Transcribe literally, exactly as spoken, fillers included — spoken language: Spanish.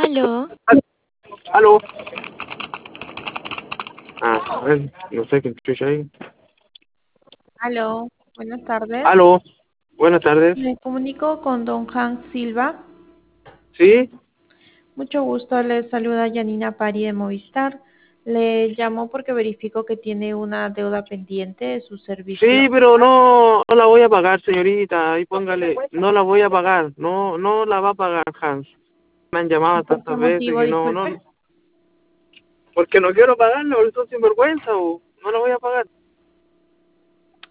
Aló, Al- Aló. Ah, a ver, no sé qué chucha ahí. Aló, buenas tardes. Aló. Buenas tardes. Me comunico con don Hank Silva. ¿Sí? Mucho gusto, le saluda Janina Pari de Movistar. Le llamo porque verifico que tiene una deuda pendiente de su Sí, servicio. pero no, no la voy a pagar, señorita. Ahí póngale, no la voy a pagar. No, no la va a pagar, Hans. Me han llamado ¿Por qué tantas veces motivo? que no, no. Disculpe. Porque no quiero pagarla, porque son sinvergüenza, o no la voy a pagar.